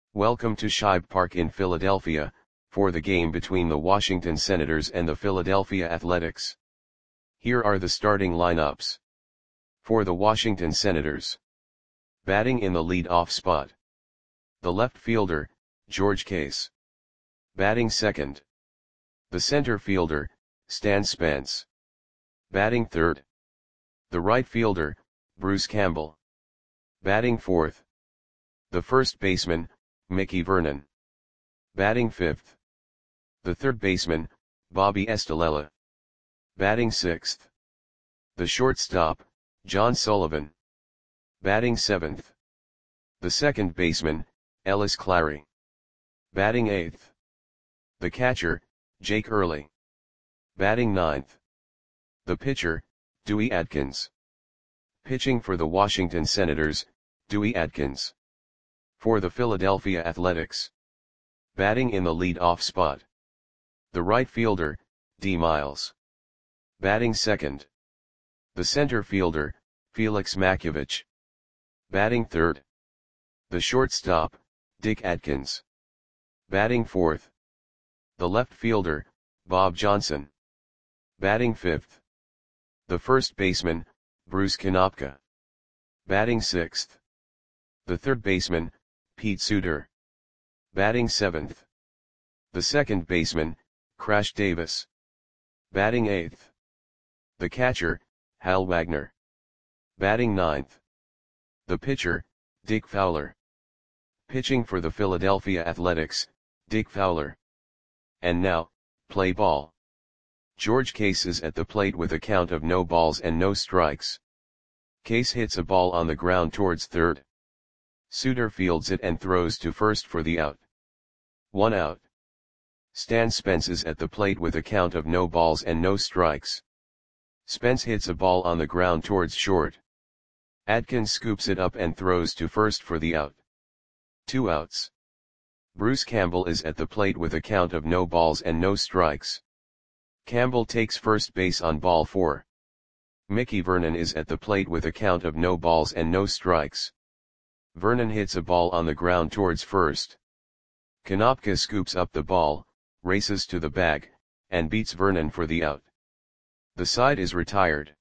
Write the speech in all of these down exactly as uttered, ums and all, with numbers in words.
Welcome to Shibe Park in Philadelphia, for the game between the Washington Senators and the Philadelphia Athletics. Here are the starting lineups. For the Washington Senators. Batting in the lead-off spot. The left fielder, George Case. Batting second. The center fielder, Stan Spence. Batting third. The right fielder, Bruce Campbell. Batting fourth. The first baseman, Mickey Vernon. Batting fifth. The third baseman, Bobby Estalella. Batting sixth. The shortstop, John Sullivan. Batting seventh. The second baseman, Ellis Clary. Batting eighth. The catcher, Jake Early. Batting ninth. The pitcher, Dewey Atkins. Pitching for the Washington Senators, Dewey Atkins. For the Philadelphia Athletics. Batting in the lead-off spot. The right fielder, D. Miles. Batting second. The center fielder, Felix Makiewicz. Batting third. The shortstop, Dick Adkins. Batting fourth. The left fielder, Bob Johnson. Batting fifth. The first baseman, Bruce Konopka. Batting sixth. The third baseman, Pete Suter. Batting seventh. The second baseman, Crash Davis. Batting eighth. The catcher, Hal Wagner. Batting ninth. The pitcher, Dick Fowler. Pitching for the Philadelphia Athletics, Dick Fowler. And now, play ball. George Case is at the plate with a count of no balls and no strikes. Case hits a ball on the ground towards third. Suter fields it and throws to first for the out. One out. Stan Spence is at the plate with a count of no balls and no strikes. Spence hits a ball on the ground towards short. Adkins scoops it up and throws to first for the out. Two outs. Bruce Campbell is at the plate with a count of no balls and no strikes. Campbell takes first base on ball four. Mickey Vernon is at the plate with a count of no balls and no strikes. Vernon hits a ball on the ground towards first. Konopka scoops up the ball, races to the bag, and beats Vernon for the out. The side is retired.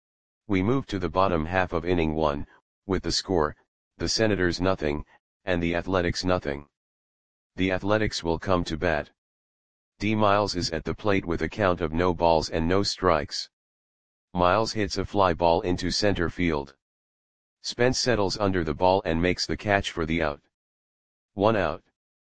We move to the bottom half of inning one, with the score, the Senators nothing, and the Athletics nothing. The Athletics will come to bat. D. Miles is at the plate with a count of no balls and no strikes. Miles hits a fly ball into center field. Spence settles under the ball and makes the catch for the out. One out.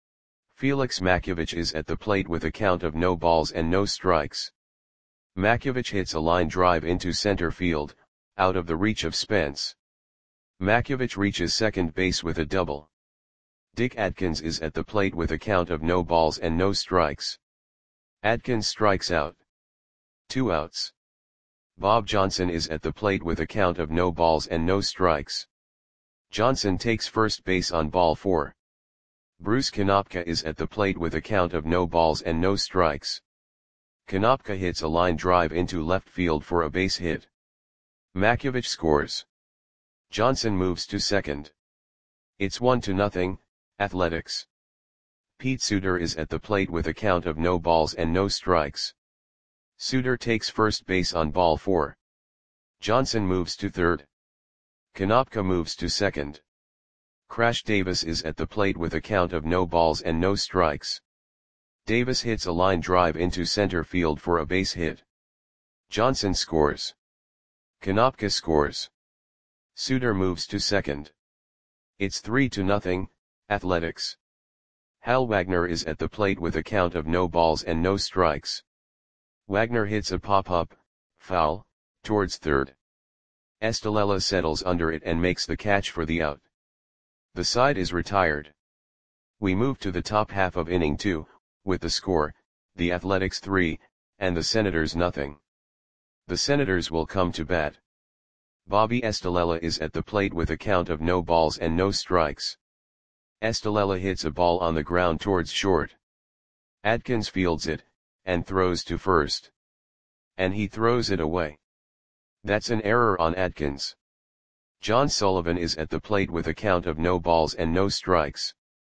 Felix Makiewicz is at the plate with a count of no balls and no strikes. Makiewicz hits a line drive into center field, out of the reach of Spence. Makiewicz reaches second base with a double. Dick Adkins is at the plate with a count of no balls and no strikes. Adkins strikes out. Two outs. Bob Johnson is at the plate with a count of no balls and no strikes. Johnson takes first base on ball four. Bruce Konopka is at the plate with a count of no balls and no strikes. Konopka hits a line drive into left field for a base hit. Makiewicz scores. Johnson moves to second. It's one to nothing, Athletics. Pete Suter is at the plate with a count of no balls and no strikes. Suter takes first base on ball four. Johnson moves to third. Konopka moves to second. Crash Davis is at the plate with a count of no balls and no strikes. Davis hits a line drive into center field for a base hit. Johnson scores. Konopka scores. Suter moves to second. It's three to nothing, Athletics. Hal Wagner is at the plate with a count of no balls and no strikes. Wagner hits a pop-up, foul, towards third. Estalella settles under it and makes the catch for the out. The side is retired. We move to the top half of inning two, with the score, the Athletics three, and the Senators nothing. The Senators will come to bat. Bobby Estalella is at the plate with a count of no balls and no strikes. Estalella hits a ball on the ground towards short. Adkins fields it, and throws to first. And he throws it away. That's an error on Adkins. John Sullivan is at the plate with a count of no balls and no strikes.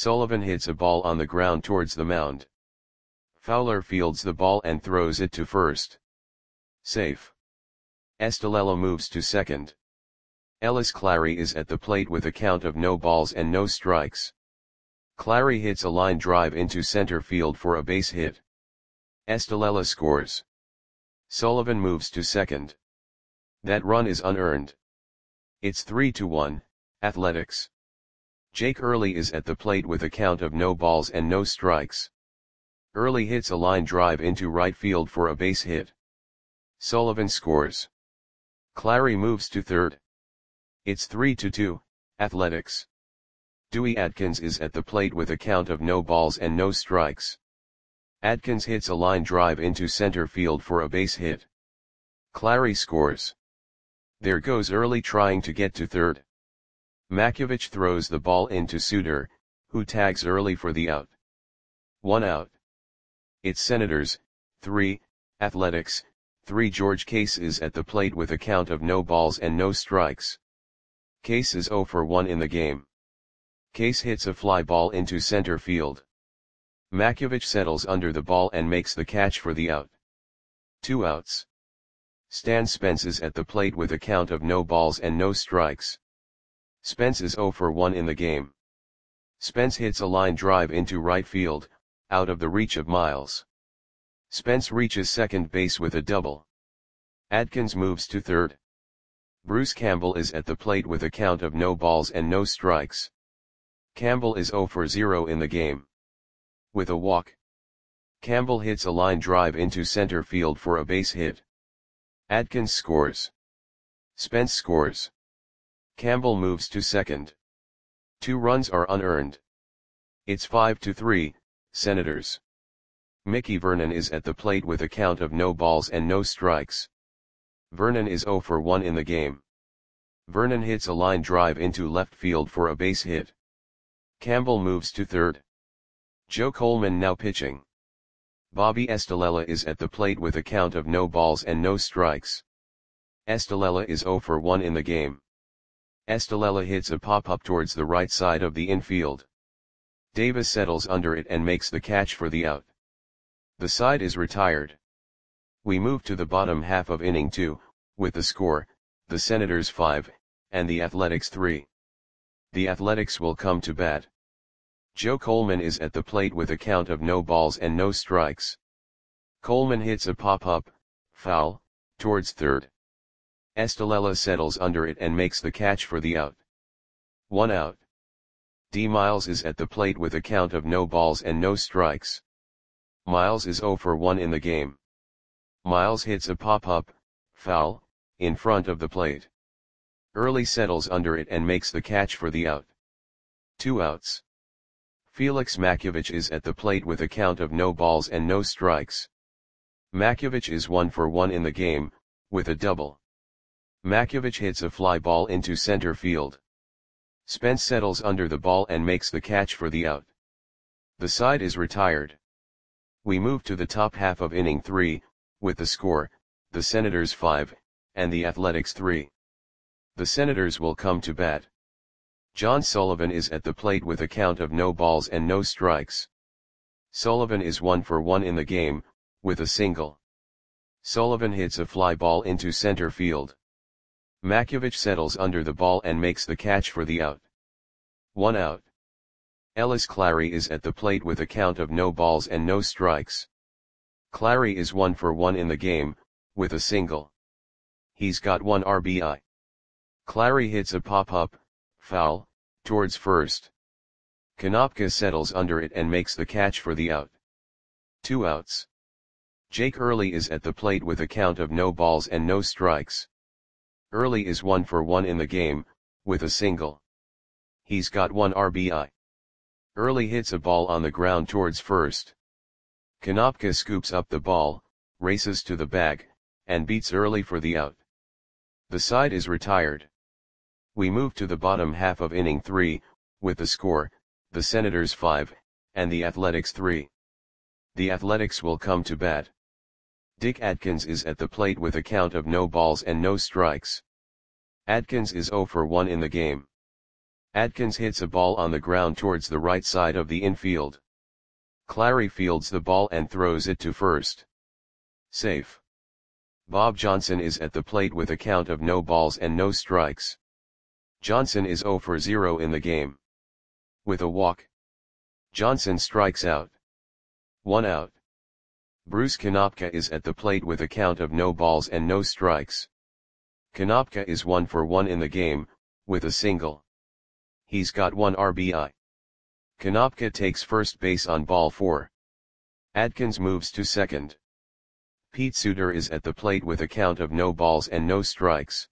Sullivan hits a ball on the ground towards the mound. Fowler fields the ball and throws it to first. Safe. Estalella moves to second. Ellis Clary is at the plate with a count of no balls and no strikes. Clary hits a line drive into center field for a base hit. Estalella scores. Sullivan moves to second. That run is unearned. It's three to one, Athletics. Jake Early is at the plate with a count of no balls and no strikes. Early hits a line drive into right field for a base hit. Sullivan scores. Clary moves to third. It's three to two, Athletics. Dewey Atkins is at the plate with a count of no balls and no strikes. Atkins hits a line drive into center field for a base hit. Clary scores. There goes Early trying to get to third. Makiewicz throws the ball into Suter, who tags Early for the out. One out. It's Senators, three, Athletics, three. George Case is at the plate with a count of no balls and no strikes. Case is zero for one in the game. Case hits a fly ball into center field. Makiewicz settles under the ball and makes the catch for the out. Two outs. Stan Spence is at the plate with a count of no balls and no strikes. Spence is zero for one in the game. Spence hits a line drive into right field, out of the reach of Miles. Spence reaches second base with a double. Atkins moves to third. Bruce Campbell is at the plate with a count of no balls and no strikes. Campbell is zero for zero in the game. With a walk, Campbell hits a line drive into center field for a base hit. Atkins scores. Spence scores. Campbell moves to second. Two runs are unearned. It's five to three, Senators. Mickey Vernon is at the plate with a count of no balls and no strikes. Vernon is zero for one in the game. Vernon hits a line drive into left field for a base hit. Campbell moves to third. Joe Coleman now pitching. Bobby Estalella is at the plate with a count of no balls and no strikes. Estalella is zero for one in the game. Estalella hits a pop-up towards the right side of the infield. Davis settles under it and makes the catch for the out. The side is retired. We move to the bottom half of inning two, with the score, the Senators five, and the Athletics three. The Athletics will come to bat. Joe Coleman is at the plate with a count of no balls and no strikes. Coleman hits a pop-up, foul, towards third. Estalella settles under it and makes the catch for the out. One out. D. Miles is at the plate with a count of no balls and no strikes. Miles is zero for one in the game. Miles hits a pop-up, foul, in front of the plate. Early settles under it and makes the catch for the out. Two outs. Felix Makiewicz is at the plate with a count of no balls and no strikes. Makiewicz is one for one in the game, with a double. Makiewicz hits a fly ball into center field. Spence settles under the ball and makes the catch for the out. The side is retired. We move to the top half of inning three, with the score, the Senators five, and the Athletics three. The Senators will come to bat. John Sullivan is at the plate with a count of no balls and no strikes. Sullivan is one for one in the game, with a single. Sullivan hits a fly ball into center field. Makiewicz settles under the ball and makes the catch for the out. One out. Ellis Clary is at the plate with a count of no balls and no strikes. Clary is one for one in the game, with a single. He's got one R B I. Clary hits a pop-up, foul, towards first. Konopka settles under it and makes the catch for the out. Two outs. Jake Early is at the plate with a count of no balls and no strikes. Early is one for one in the game, with a single. He's got one R B I. Early hits a ball on the ground towards first. Konopka scoops up the ball, races to the bag, and beats Early for the out. The side is retired. We move to the bottom half of inning three, with the score, the Senators five, and the Athletics three. The Athletics will come to bat. Dick Adkins is at the plate with a count of no balls and no strikes. Adkins is zero for one in the game. Adkins hits a ball on the ground towards the right side of the infield. Clary fields the ball and throws it to first. Safe. Bob Johnson is at the plate with a count of no balls and no strikes. Johnson is zero for zero in the game. With a walk, Johnson strikes out. One out. Bruce Konopka is at the plate with a count of no balls and no strikes. Konopka is one for one in the game, with a single. He's got one R B I. Konopka takes first base on ball four. Adkins moves to second. Pete Suter is at the plate with a count of no balls and no strikes.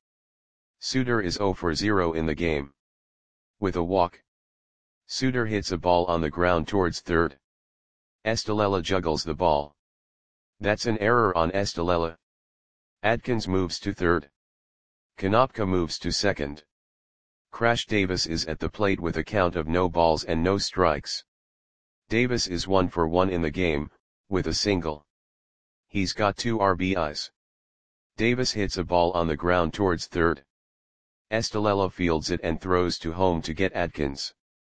Suter is zero for zero in the game. With a walk, Suter hits a ball on the ground towards third. Estalella juggles the ball. That's an error on Estalella. Adkins moves to third. Konopka moves to second. Crash Davis is at the plate with a count of no balls and no strikes. Davis is one for one in the game, with a single. He's got two R B Is. Davis hits a ball on the ground towards third. Estalella fields it and throws to home to get Adkins.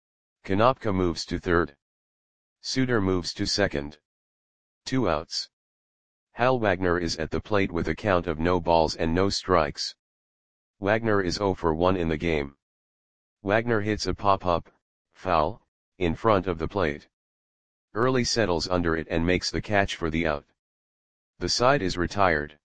Konopka moves to third. Suter moves to second. Two outs. Hal Wagner is at the plate with a count of no balls and no strikes. Wagner is zero for one in the game. Wagner hits a pop-up, foul, in front of the plate. Early settles under it and makes the catch for the out. The side is retired.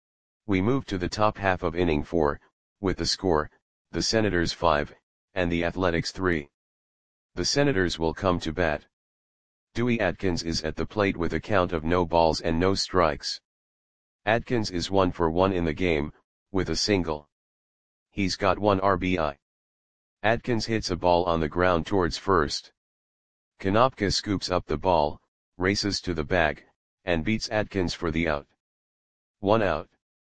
We move to the top half of inning four, with the score, the Senators five, and the Athletics three. The Senators will come to bat. Dewey Atkins is at the plate with a count of no balls and no strikes. Atkins is one for one in the game, with a single. He's got one R B I. Atkins hits a ball on the ground towards first. Konopka scoops up the ball, races to the bag, and beats Atkins for the out. One out.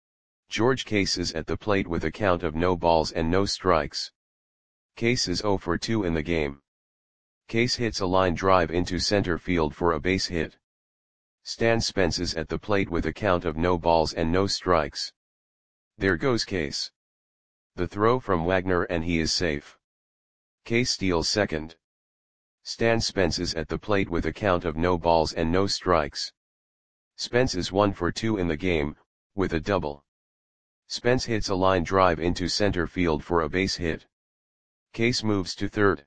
George Case is at the plate with a count of no balls and no strikes. Case is zero for two in the game. Case hits a line drive into center field for a base hit. Stan Spence is at the plate with a count of no balls and no strikes. There goes Case. The throw from Wagner and he is safe. Case steals second. Stan Spence is at the plate with a count of no balls and no strikes. Spence is one for two in the game, with a double. Spence hits a line drive into center field for a base hit. Case moves to third.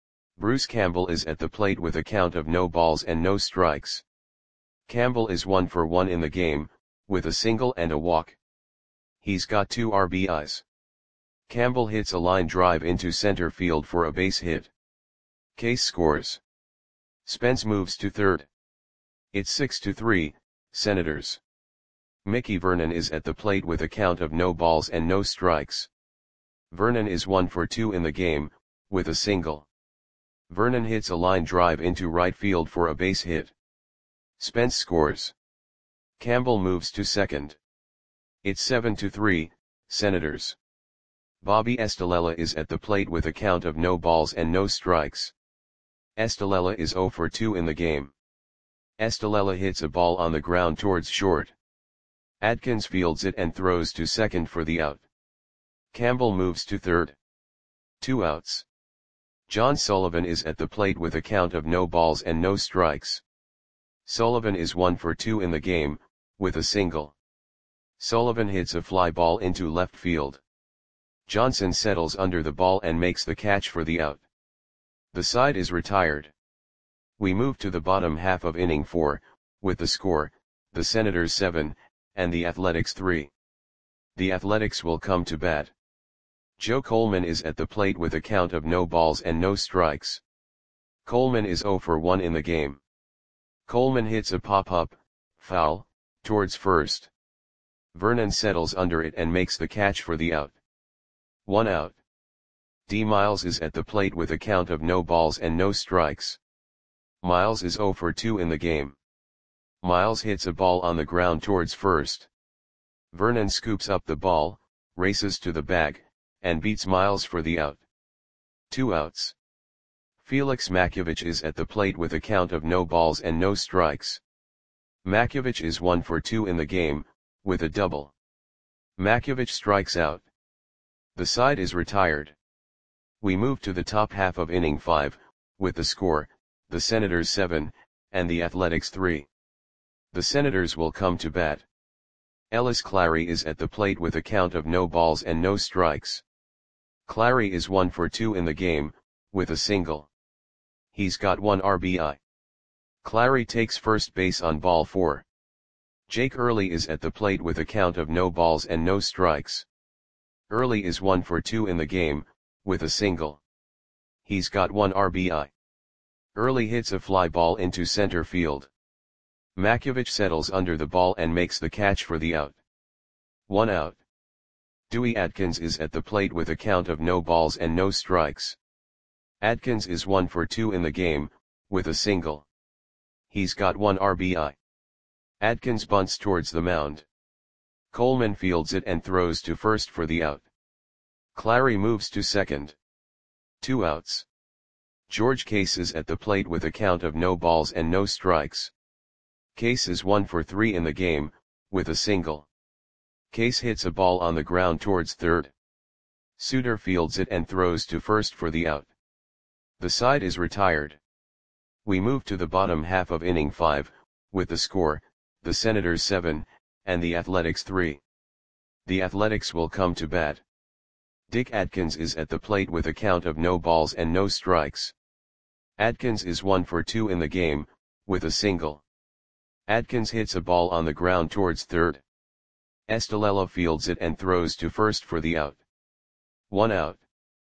Bruce Campbell is at the plate with a count of no balls and no strikes. Campbell is one for one in the game, with a single and a walk. He's got two R B Is. Campbell hits a line drive into center field for a base hit. Case scores. Spence moves to third. It's six to three, Senators. Mickey Vernon is at the plate with a count of no balls and no strikes. Vernon is one for two in the game, with a single. Vernon hits a line drive into right field for a base hit. Spence scores. Campbell moves to second. It's seven to three, Senators. Bobby Estalella is at the plate with a count of no balls and no strikes. Estalella is zero for two in the game. Estalella hits a ball on the ground towards short. Adkins fields it and throws to second for the out. Campbell moves to third. Two outs. John Sullivan is at the plate with a count of no balls and no strikes. Sullivan is one for two in the game, with a single. Sullivan hits a fly ball into left field. Johnson settles under the ball and makes the catch for the out. The side is retired. We move to the bottom half of inning four, with the score, the Senators seven, and the Athletics three. The Athletics will come to bat. Joe Coleman is at the plate with a count of no balls and no strikes. Coleman is zero for one in the game. Coleman hits a pop-up, foul, towards first. Vernon settles under it and makes the catch for the out. One out. D. Miles is at the plate with a count of no balls and no strikes. Miles is zero for two in the game. Miles hits a ball on the ground towards first. Vernon scoops up the ball, races to the bag, and beats Miles for the out. Two outs. Felix Makiewicz is at the plate with a count of no balls and no strikes. Makiewicz is one for two in the game, with a double. Makiewicz strikes out. The side is retired. We move to the top half of inning five, with the score, the Senators seven, and the Athletics three. The Senators will come to bat. Ellis Clary is at the plate with a count of no balls and no strikes. Clary is one for two in the game, with a single. He's got one R B I. Clary takes first base on ball four. Jake Early is at the plate with a count of no balls and no strikes. Early is one for two in the game, with a single. He's got one R B I. Early hits a fly ball into center field. Makovich settles under the ball and makes the catch for the out. One out. Dewey Atkins is at the plate with a count of no balls and no strikes. Atkins is one for two in the game, with a single. He's got one R B I. Atkins bunts towards the mound. Coleman fields it and throws to first for the out. Clary moves to second. Two outs. George Case is at the plate with a count of no balls and no strikes. Case is one for three in the game, with a single. Case hits a ball on the ground towards third. Suter fields it and throws to first for the out. The side is retired. We move to the bottom half of inning five, with the score, the Senators seven, and the Athletics three. The Athletics will come to bat. Dick Adkins is at the plate with a count of no balls and no strikes. Adkins is one for two in the game, with a single. Adkins hits a ball on the ground towards third. Estelella fields it and throws to first for the out. One out.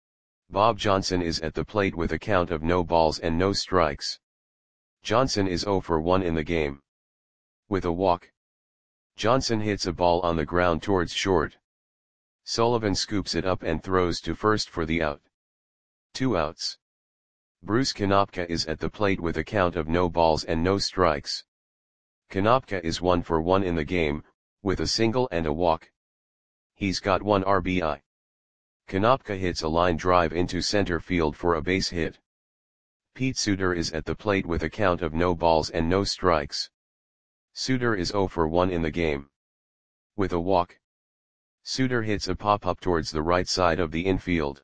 Bob Johnson is at the plate with a count of no balls and no strikes. Johnson is zero for one in the game. With a walk. Johnson hits a ball on the ground towards short. Sullivan scoops it up and throws to first for the out. Two outs. Bruce Konopka is at the plate with a count of no balls and no strikes. Konopka is one for one in the game, with a single and a walk. He's got one R B I. Konopka hits a line drive into center field for a base hit. Pete Suter is at the plate with a count of no balls and no strikes. Suter is zero for one in the game. With a walk. Suter hits a pop-up towards the right side of the infield.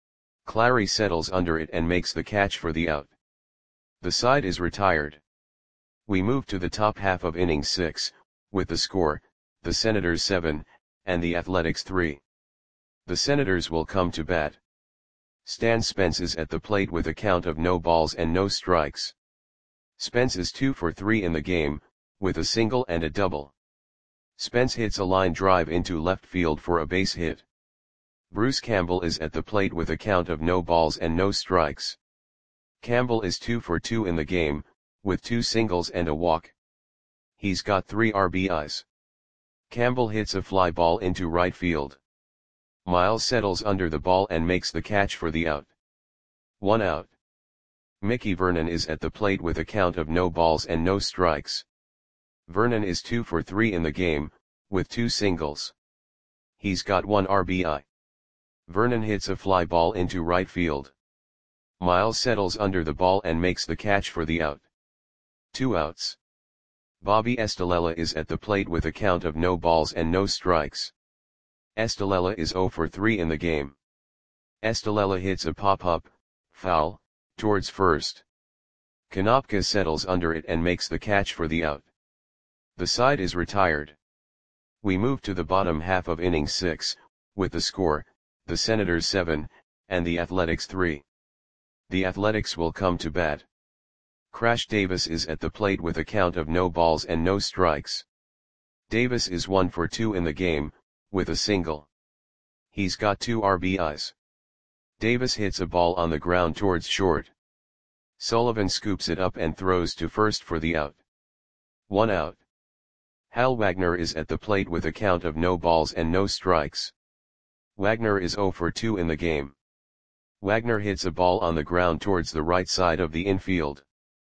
Clary settles under it and makes the catch for the out. The side is retired. We move to the top half of inning six, with the score, the Senators seven, and the Athletics three. The Senators will come to bat. Stan Spence is at the plate with a count of no balls and no strikes. Spence is two for three in the game, with a single and a double. Spence hits a line drive into left field for a base hit. Bruce Campbell is at the plate with a count of no balls and no strikes. Campbell is two for two in the game, with two singles and a walk. He's got three R B Is. Campbell hits a fly ball into right field. Miles settles under the ball and makes the catch for the out. One out. Mickey Vernon is at the plate with a count of no balls and no strikes. Vernon is two for three in the game, with two singles. He's got one R B I. Vernon hits a fly ball into right field. Miles settles under the ball and makes the catch for the out. Two outs. Bobby Estelella is at the plate with a count of no balls and no strikes. Estelella is zero for three in the game. Estelella hits a pop-up, foul, towards first. Konopka settles under it and makes the catch for the out. The side is retired. We move to the bottom half of inning six, with the score, the Senators seven, and the Athletics three. The Athletics will come to bat. Crash Davis is at the plate with a count of no balls and no strikes. Davis is one for two in the game, with a single. He's got two R B Is. Davis hits a ball on the ground towards short. Sullivan scoops it up and throws to first for the out. One out. Hal Wagner is at the plate with a count of no balls and no strikes. Wagner is zero for two in the game. Wagner hits a ball on the ground towards the right side of the infield.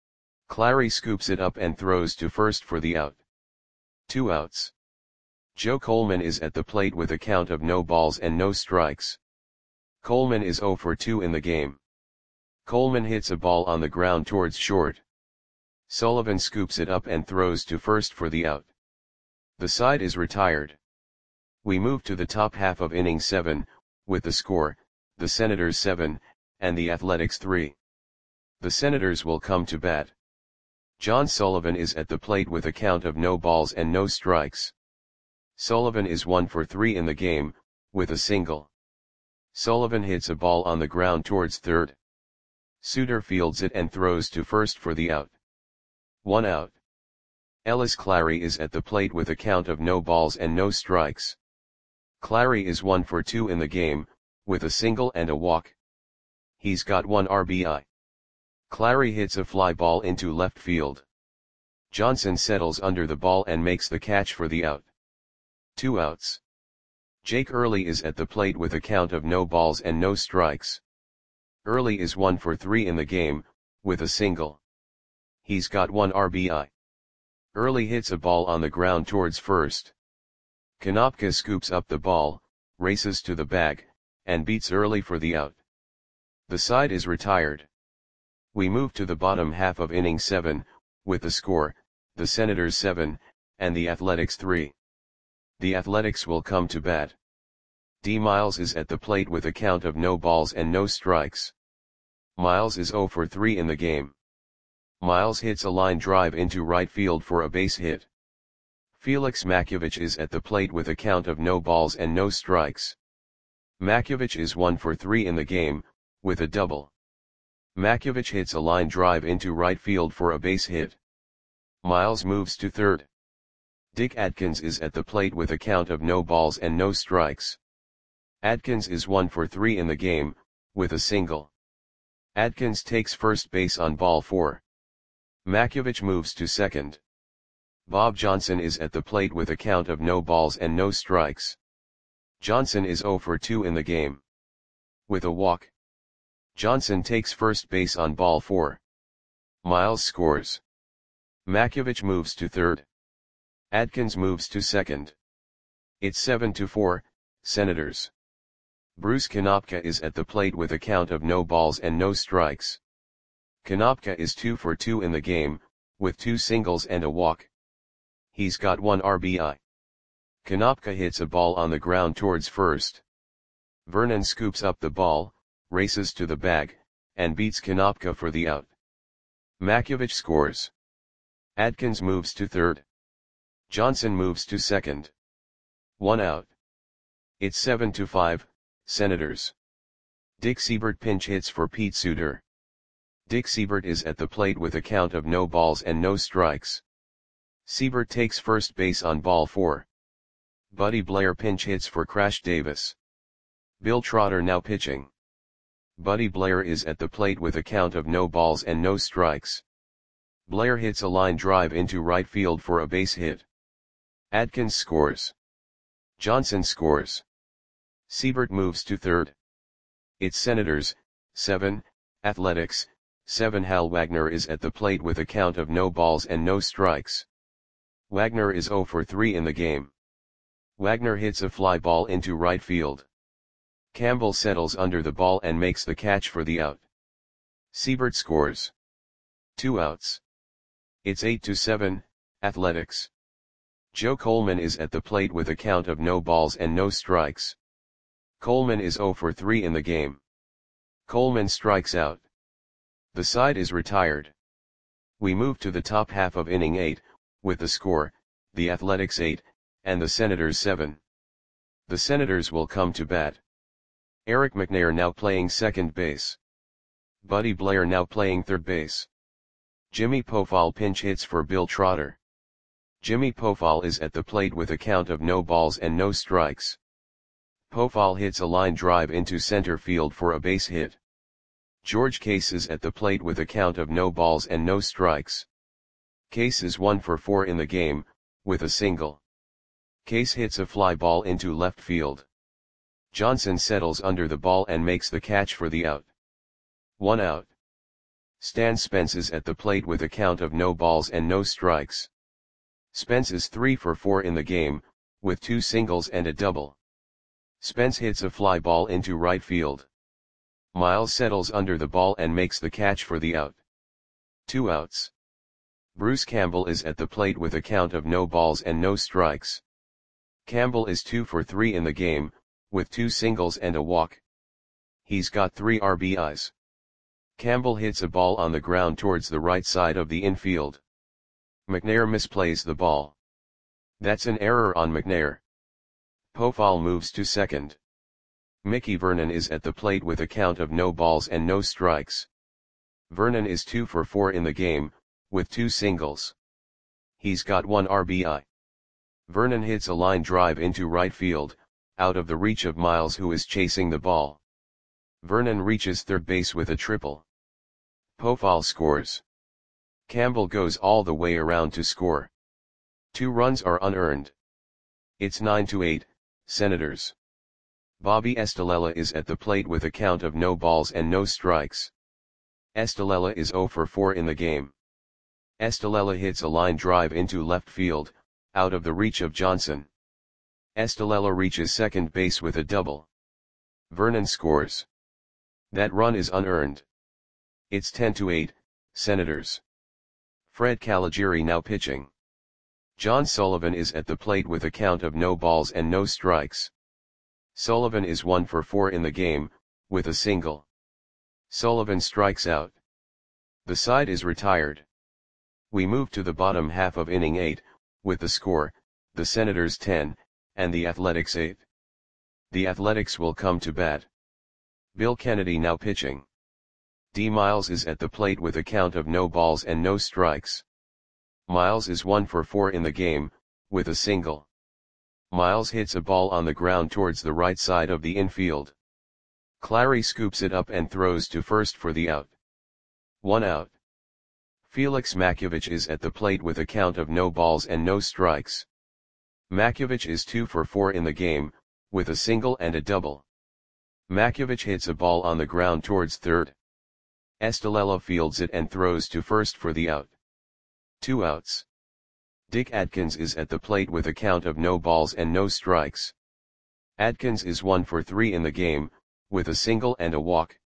Clary scoops it up and throws to first for the out. Two outs. Joe Coleman is at the plate with a count of no balls and no strikes. Coleman is zero for two in the game. Coleman hits a ball on the ground towards short. Sullivan scoops it up and throws to first for the out. The side is retired. We move to the top half of inning seven, with the score, the Senators seven, and the Athletics three. The Senators will come to bat. John Sullivan is at the plate with a count of no balls and no strikes. Sullivan is one for three in the game, with a single. Sullivan hits a ball on the ground towards third. Suter fields it and throws to first for the out. One out. Ellis Clary is at the plate with a count of no balls and no strikes. Clary is one for two in the game, with a single and a walk. He's got one R B I. Clary hits a fly ball into left field. Johnson settles under the ball and makes the catch for the out. Two outs. Jake Early is at the plate with a count of no balls and no strikes. Early is one for three in the game, with a single. He's got one R B I. Early hits a ball on the ground towards first. Konopka scoops up the ball, races to the bag, and beats Early for the out. The side is retired. We move to the bottom half of inning seven, with the score, the Senators seven, and the Athletics three. The Athletics will come to bat. D. Miles is at the plate with a count of no balls and no strikes. Miles is zero for three in the game. Miles hits a line drive into right field for a base hit. Felix Makiewicz is at the plate with a count of no balls and no strikes. Makiewicz is one for three in the game, with a double. Makiewicz hits a line drive into right field for a base hit. Miles moves to third. Dick Adkins is at the plate with a count of no balls and no strikes. Adkins is one for three in the game, with a single. Adkins takes first base on ball four. Makiewicz moves to second. Bob Johnson is at the plate with a count of no balls and no strikes. Johnson is zero for two in the game. With a walk. Johnson takes first base on ball four. Miles scores. Makiewicz moves to third. Adkins moves to second. It's seven to four, Senators. Bruce Konopka is at the plate with a count of no balls and no strikes. Konopka is two for two in the game, with two singles and a walk. He's got one R B I. Konopka hits a ball on the ground towards first. Vernon scoops up the ball, races to the bag, and beats Konopka for the out. Makiewicz scores. Adkins moves to third. Johnson moves to second. One out. It's seven to five, Senators. Dick Siebert pinch hits for Pete Suter. Dick Siebert is at the plate with a count of no balls and no strikes. Siebert takes first base on ball four. Buddy Blair pinch hits for Crash Davis. Bill Trotter now pitching. Buddy Blair is at the plate with a count of no balls and no strikes. Blair hits a line drive into right field for a base hit. Adkins scores. Johnson scores. Siebert moves to third. It's Senators, seven, Athletics, seven. Hal Wagner is at the plate with a count of no balls and no strikes. Wagner is zero for three in the game. Wagner hits a fly ball into right field. Campbell settles under the ball and makes the catch for the out. Siebert scores. Two outs. It's eight to seven, Athletics. Joe Coleman is at the plate with a count of no balls and no strikes. Coleman is zero for three in the game. Coleman strikes out. The side is retired. We move to the top half of inning eight, with the score, the Athletics eight, and the Senators seven. The Senators will come to bat. Eric McNair now playing second base. Buddy Blair now playing third base. Jimmy Pofall pinch hits for Bill Trotter. Jimmy Pofall is at the plate with a count of no balls and no strikes. Pofall hits a line drive into center field for a base hit. George Case is at the plate with a count of no balls and no strikes. Case is one for four in the game, with a single. Case hits a fly ball into left field. Johnson settles under the ball and makes the catch for the out. One out. Stan Spence is at the plate with a count of no balls and no strikes. Spence is three for four in the game, with two singles and a double. Spence hits a fly ball into right field. Miles settles under the ball and makes the catch for the out. Two outs. Bruce Campbell is at the plate with a count of no balls and no strikes. Campbell is two for three in the game, with two singles and a walk. He's got three R B Is. Campbell hits a ball on the ground towards the right side of the infield. McNair misplays the ball. That's an error on McNair. Pofall moves to second. Mickey Vernon is at the plate with a count of no balls and no strikes. Vernon is two for four in the game, with two singles. He's got one R B I. Vernon hits a line drive into right field, out of the reach of Miles, who is chasing the ball. Vernon reaches third base with a triple. Pofall scores. Campbell goes all the way around to score. Two runs are unearned. It's nine to eight, Senators. Bobby Estalella is at the plate with a count of no balls and no strikes. Estalella is zero for four in the game. Estalella hits a line drive into left field, out of the reach of Johnson. Estalella reaches second base with a double. Vernon scores. That run is unearned. It's ten to eight, Senators. Fred Caligiuri now pitching. John Sullivan is at the plate with a count of no balls and no strikes. Sullivan is one for four in the game, with a single. Sullivan strikes out. The side is retired. We move to the bottom half of inning eight, with the score, the Senators ten, and the Athletics eight. The Athletics will come to bat. Bill Kennedy now pitching. D. Miles is at the plate with a count of no balls and no strikes. Miles is one for four in the game, with a single. Miles hits a ball on the ground towards the right side of the infield. Clary scoops it up and throws to first for the out. One out. Felix Makiewicz is at the plate with a count of no balls and no strikes. Makiewicz is two for four in the game, with a single and a double. Makiewicz hits a ball on the ground towards third. Estalella fields it and throws to first for the out. Two outs. Dick Adkins is at the plate with a count of no balls and no strikes. Adkins is one for three in the game, with a single and a walk.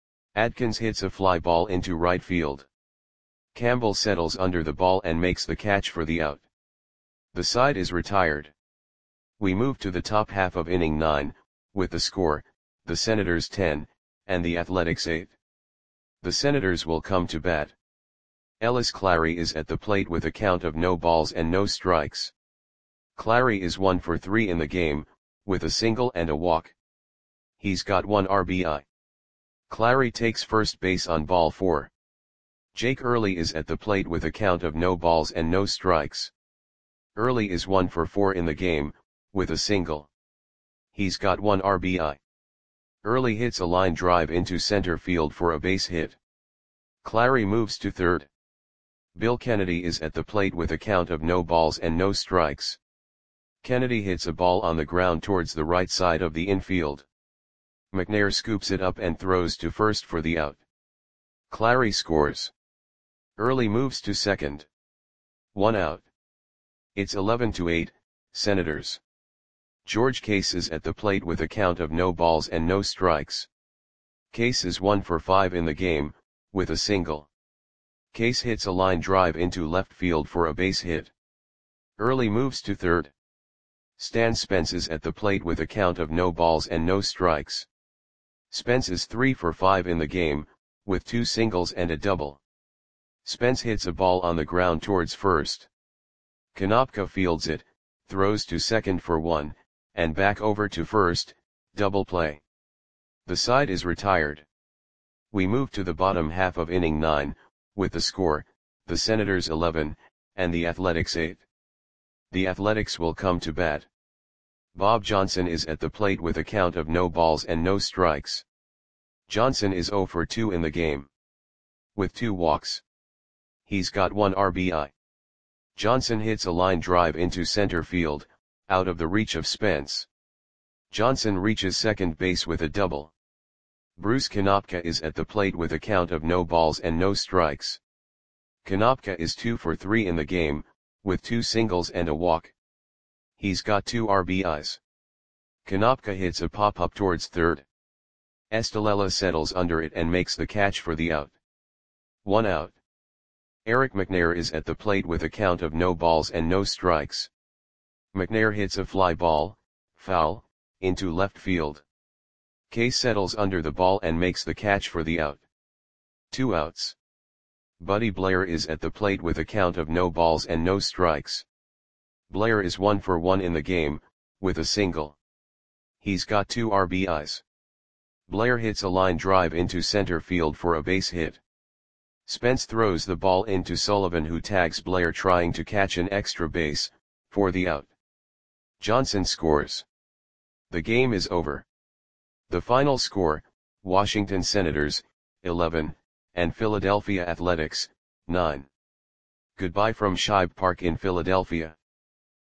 Adkins hits a fly ball into right field. Campbell settles under the ball and makes the catch for the out. The side is retired. We move to the top half of inning nine, with the score, the Senators ten, and the Athletics eight. The Senators will come to bat. Ellis Clary is at the plate with a count of no balls and no strikes. Clary is one for three in the game, with a single and a walk. He's got one R B I. Clary takes first base on ball four. Jake Early is at the plate with a count of no balls and no strikes. Early is one for four in the game, with a single. He's got one R B I. Early hits a line drive into center field for a base hit. Clary moves to third. Bill Kennedy is at the plate with a count of no balls and no strikes. Kennedy hits a ball on the ground towards the right side of the infield. McNair scoops it up and throws to first for the out. Clary scores. Early moves to second. One out. It's eleven to eight, Senators. George Case is at the plate with a count of no balls and no strikes. Case is one for five in the game, with a single. Case hits a line drive into left field for a base hit. Early moves to third. Stan Spence is at the plate with a count of no balls and no strikes. Spence is three for five in the game, with two singles and a double. Spence hits a ball on the ground towards first. Konopka fields it, throws to second for one, and back over to first, double play. The side is retired. We move to the bottom half of inning nine, with the score, the Senators eleven, and the Athletics eight. The Athletics will come to bat. Bob Johnson is at the plate with a count of no balls and no strikes. Johnson is zero for two in the game. With two walks. He's got one R B I. Johnson hits a line drive into center field, out of the reach of Spence. Johnson reaches second base with a double. Bruce Konopka is at the plate with a count of no balls and no strikes. Konopka is two for three in the game, with two singles and a walk. He's got two R B Is. Konopka hits a pop-up towards third. Estalella settles under it and makes the catch for the out. One out. Eric McNair is at the plate with a count of no balls and no strikes. McNair hits a fly ball, foul, into left field. Kay settles under the ball and makes the catch for the out. Two outs. Buddy Blair is at the plate with a count of no balls and no strikes. Blair is one for one in the game, with a single. He's got two R B Is. Blair hits a line drive into center field for a base hit. Spence throws the ball into Sullivan, who tags Blair trying to catch an extra base, for the out. Johnson scores. The game is over. The final score, Washington Senators, eleven, and Philadelphia Athletics, nine. Goodbye from Shibe Park in Philadelphia.